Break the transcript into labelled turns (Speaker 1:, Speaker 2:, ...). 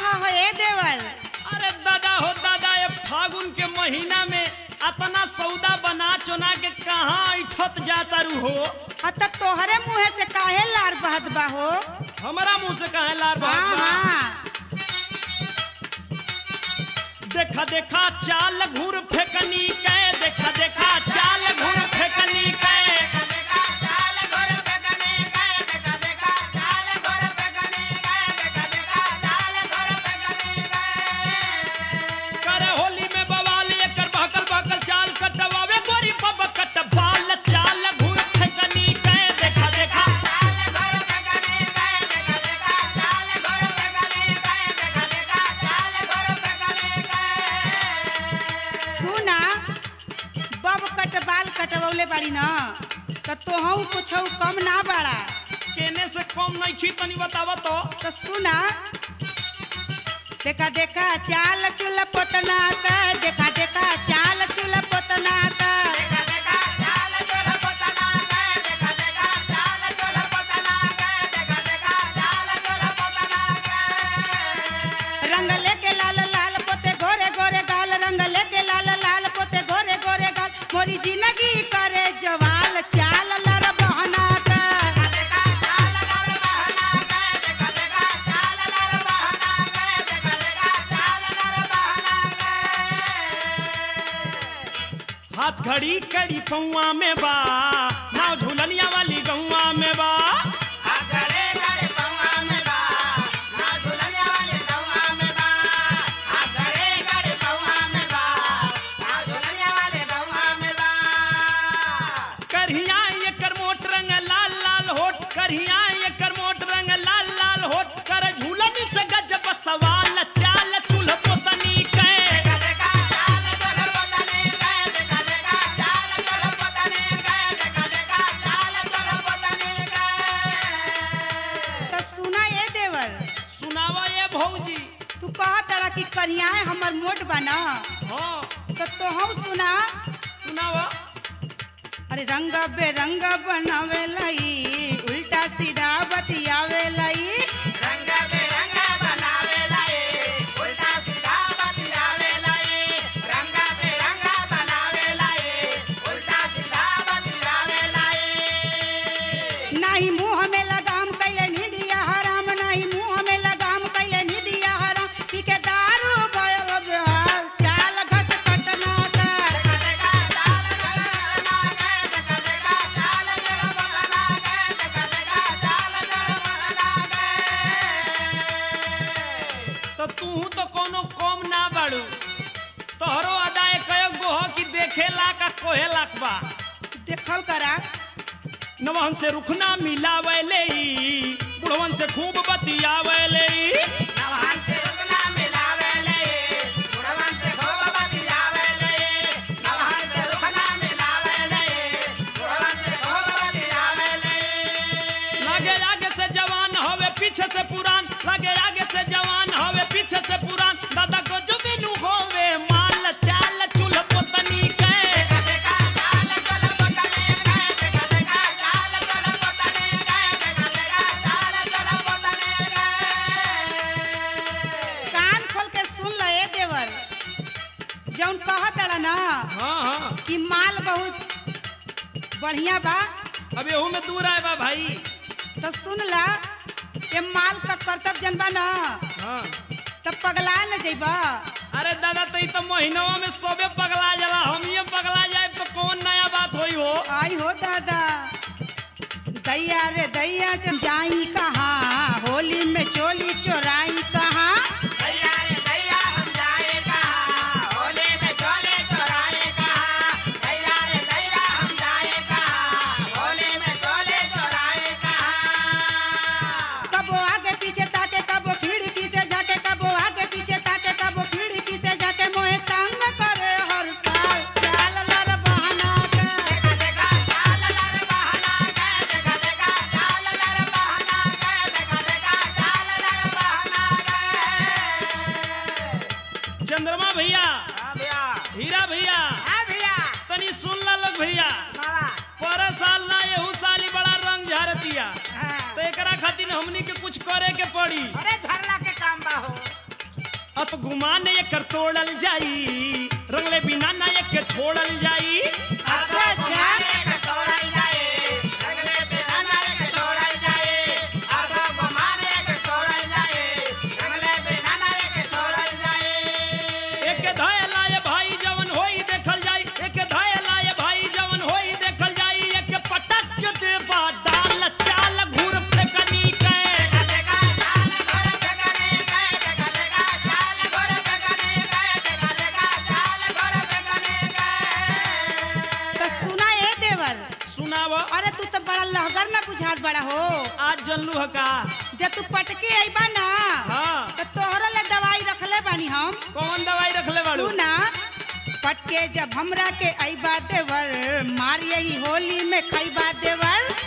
Speaker 1: हो ए देवर?
Speaker 2: अरे दादा हो दादा, ये फागुन के महीना में अपना सौदा बना चुना के कहाँ इठत जाता रू हो?
Speaker 1: त तोहरे मुँह से काहे लार बहत बा हो?
Speaker 2: हमारा मुंह से कहे लार बात बा?
Speaker 1: हाँ।
Speaker 2: देखा देखा चाल घूर फेंकनी के, देखा देखा चाल घूर फेंकनी के। करे होली में बवाल एकर बहकल बहकल चाल कटवावे गोरी पब कट बाल चाल घूर फेंकनी के। देखा देखा
Speaker 1: सुना, बब कट बाल कटवले बाड़ी न त तोहू कुछ कम ना बाड़ा।
Speaker 2: केने से कम नहीं खी, तनी बतावा तो।
Speaker 1: सुना, देखा देखा चाल चूल्हा पोतना का, देखा देखा चाल चूल्हा पोतना का। रंग लेके लाल लाल पोते गोरे गोरे गाल, रंग लेके लाल लाल पोते गोरे गोरे गाल। मोरी जिंदगी करे जवाल चाल लर बहना का।
Speaker 2: हाथ घड़ी कड़ी पौआ में बा, नाव झूलनिया वाली गौआ में बा। करहिया एकर मोट रंग लाल लाल होठ, करहिया एकर मोट रंग लाल लाल होठ। कर झूलनी से गजब सवाल चाल चूल्ह पोतनी के।
Speaker 1: त सुना ए देवर,
Speaker 2: सुनावा ये भौजी।
Speaker 1: तू कहा तड़ा कि कन्या हमर मोट बना,
Speaker 2: हाँ
Speaker 1: तो तोहू सुना।
Speaker 2: सुनावा।
Speaker 1: अरे रंग बेरंग बनावे लाई, उल्टा सीधा बतियावे लाई। नाही मुंह में लगाम कैले निदिया हराम, नाही मुंह में लगाम कैले निदिया हराम। पी के दारू भयल बेहाल चाल घस कटना का।
Speaker 2: तो तू तो कोनो कम ना बाड़ू, तोहरो अदाए कयो गोह की देखे लाख आ कोहे लाख बा।
Speaker 1: देखल करा,
Speaker 2: नवहन से रुखना मिलावे ले, बुढ़वन से खूब बतियावे ले। लगे आगे से जवान होवे पीछे से पुरान, लगे आगे से जवान होवे पीछे से पुरान। दादा को जो बिनु होवे माल चाल चूल्ह पोतनी के।
Speaker 1: कान खोल के सुन लो ए देवर, जौन कहत तड़ा ना
Speaker 2: हाँ हाँ,
Speaker 1: कि माल बहुत बढ़िया बा,
Speaker 2: अब एहू में दूर आए बा भाई।
Speaker 1: तो सुन ला, ये माल का कर्तव्य जनबा ना
Speaker 2: हाँ।
Speaker 1: तब पगला न जइबा।
Speaker 2: अरे दादा तो महीनवा में सबे पगला जाला, हम ये पगला जाए तो कौन नया बात होई हो?
Speaker 1: आई हो दादा, दैया रे दैया जम जाई कहाँ, होली में चोली चोराई कहाँ। कबो आगे पीछे ताके, कबो खिड़की से झाके, कबो आगे पीछे ताके, कबो खिड़की से झाके। मोहे तंग करे हर साल चाल लर बहना के।
Speaker 2: चंद्रमा भैया, हीरा भैया, तनी सुन ला लोग भैया। पर साल ना एहू साल ही बड़ा रंग झारतिया, तो एकरा खातिर हमनी के कुछ करे के पड़ी।
Speaker 3: अरे झरला के काम बा हो।
Speaker 2: अस गुमान एकर तोड़ल जाई रंगले बिना ना एक छोड़ल जाई
Speaker 1: अच्छा अच्छा
Speaker 2: एक धयलाए भाई जवन होई देखल जाई एक धयलाए भाई जवन होई देखल जाई एक पटक के देबा डाल चाल घूर फेकनी के
Speaker 1: तो सुना ए देवर
Speaker 2: सुनाव
Speaker 1: अरे तू तो बड़ा लहगर में बुझात बड़ा हो
Speaker 2: आज जनलू ह का
Speaker 1: जब तू पटके आईबा ना
Speaker 2: हाँ
Speaker 1: तो तोहरा ले दवाई रखले बानी हम
Speaker 2: कौन दवाई रखले बाड़ू
Speaker 1: तू ना पटके जब हमरा के आईबा देवर मार यही होली में खैबा देवर